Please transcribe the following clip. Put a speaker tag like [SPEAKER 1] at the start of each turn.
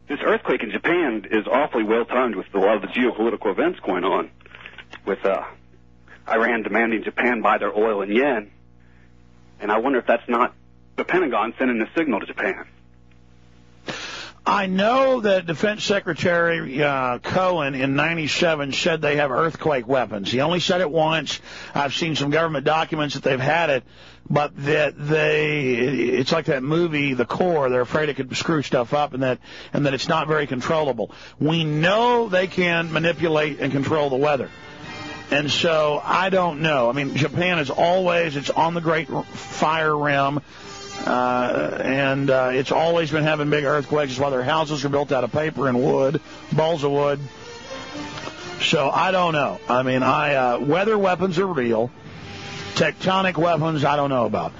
[SPEAKER 1] This earthquake in Japan is awfully well timed with a lot of the geopolitical events going on, with Iran demanding Japan buy their oil in yen. And I wonder if that's not the Pentagon sending a signal to Japan.
[SPEAKER 2] I know that Defense Secretary Cohen in '97 said they have earthquake weapons. He only said it once. I've seen some government documents that they've had it, but that it's like that movie, The Core. They're afraid it could screw stuff up, and that it's not very controllable. We know they can manipulate and control the weather. And so I don't know. I mean, Japan is always, it's on the Great Fire Rim. And it's always been having big earthquakes. That's why their houses are built out of paper and wood, balsa wood. So I don't know. I mean, weather weapons are real. Tectonic weapons, I don't know about.